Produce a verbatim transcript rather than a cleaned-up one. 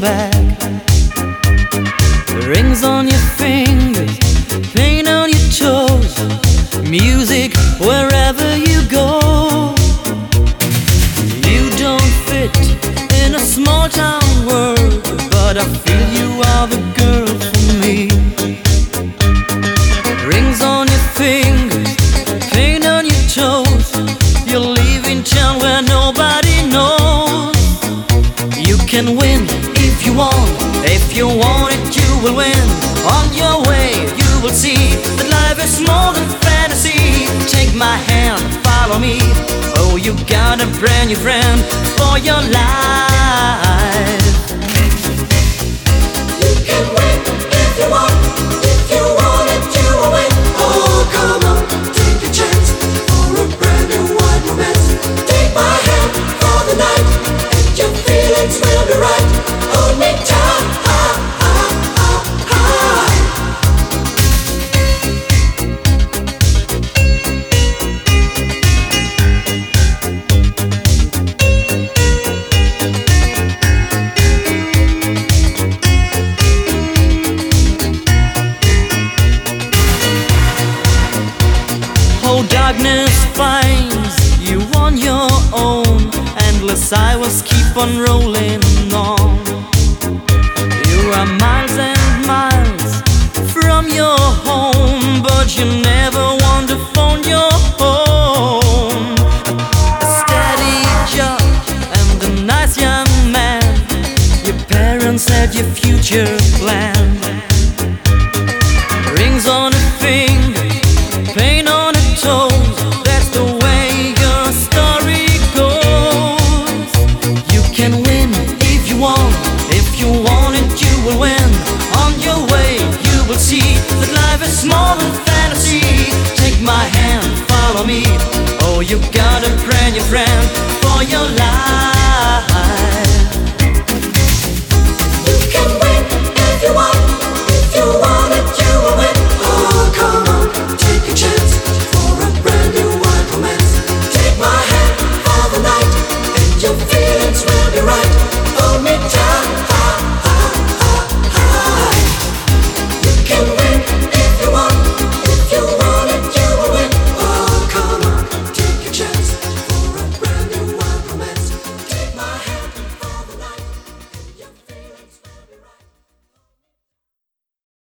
back. Rings on your fingers, paint on your toes, music wherever you go. You don't fit in a small town world, but I feel you are the girl for me. Rings on your fingers, paint on your toes, you're leaving town where nobody knows. You can win if you want, if you want it you will win. On your way you will see that life is more than fantasy. Take my hand, follow me. Oh, you got a brand new friend for your life. You can win if you want, if you want it you will win. Oh, come on, take a chance for a brand new wide romance. Take my hand for the night, and your feelings will be right. Hold me tight, ah, ah, ah, ah. Oh, darkness finds you on your own. Endless highways keep on rolling on. You are miles and miles from your home, but you never want to phone your home. A steady job and a nice young man, your parents had your future planned. Rings on a finger, paint on a toe, that's the way your story goes. You can win if you want, if you want it you will win. On your way you will see that life is more than fantasy. Take my hand, follow me. Oh, you got a brand new friend for your